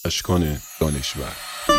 اشکان دانشور.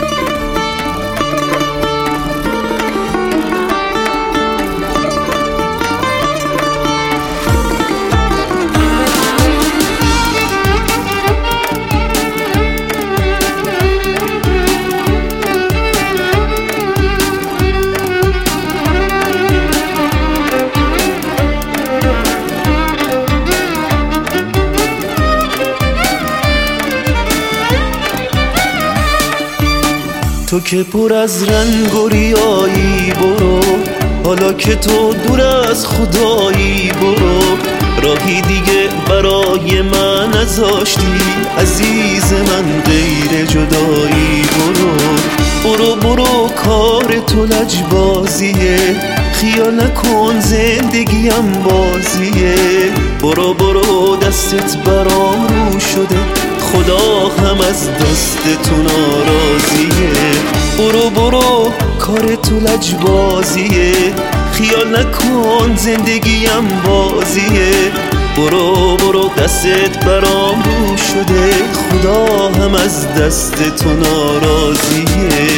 تو که پر از رنگ و ریایی برو، حالا که تو دور از خدایی برو، راهی دیگه برای من نذاشتی عزیز من غیر جدایی برو. برو برو کار تو لجبازیه، خیال نکن زندگیم بازیه. برو برو دستت برام رو شده، خدا هم از دستتون ناراضیه. برو برو کار تو لجبازیه، خیال نکن زندگیم بازیه. برو برو دستت برام رو شده، خدا هم از دستتون ناراضیه.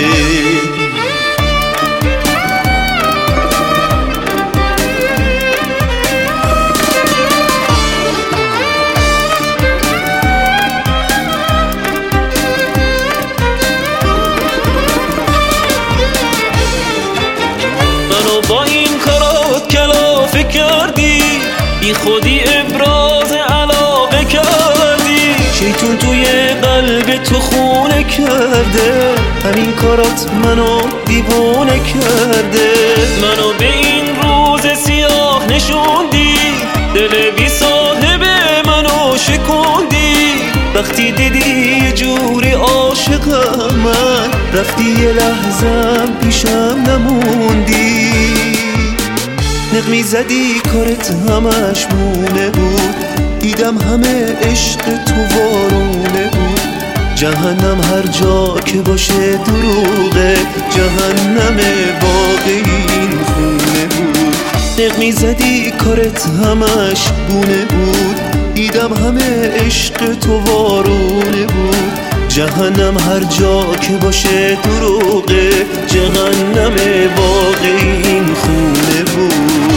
با این کارات کلافه کردی، بی خودی ابراز علاقه کردی، شیطون توی قلب تو خونه کرده، همین کارات منو دیوونه کرده. منو به این روز سیاه نشوندی، دل بی صاحب منو شکوندی. وقتی دیدی یه جوری عاشقم من، رفتی یه لحظم پیشم نموندی. نغمی زدی کارت همش مونه بود، دیدم همه عشق تو وارونه بود. جهنم هر جا که باشه دروغه، جهنم واقعی این خونه بود. نغمی زدی کارت همش گونه بود، دیدم همه عشق تو وارونه بود. جهنم هر جا که باشه دروغه، جهنم واقعی این خونه بود.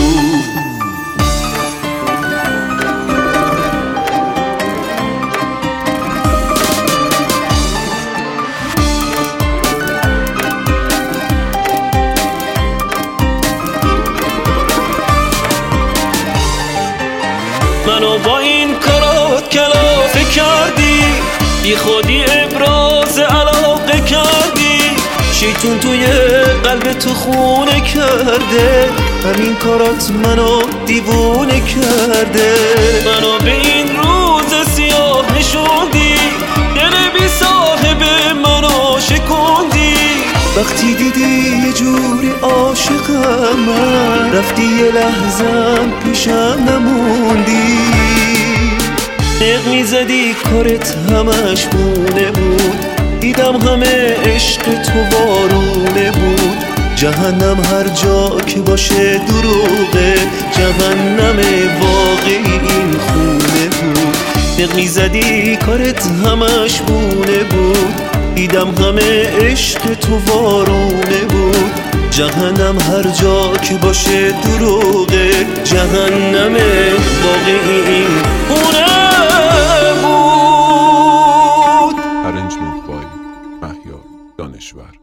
منو با این کارات کلافه کردی، بی خودی ابراز علاقه کردی، شیطون توی قلب تو خونه کرده، همین کارات منو دیوونه کرده. منو به این روز سیاه نشوندی، دل بی صاحب منو شکوندی. وقتی دیدی یه جوری عاشقم من، رفتی یه لحظم پیشم نموندی. نغمی زدی کارت همش مونه بود، دیدم همه عشق تو وارونه بود. جهنم هر جا که باشه دروغه، جهنم واقعی این خونه بود. نغمی زدی کارت همش مونه بود، دیدم همه عشق تو وارونه بود. جهنم هر جا که باشه دروغه، جهنم واقعی این خونه بود. ارنجمنت بای مهیار دانشور.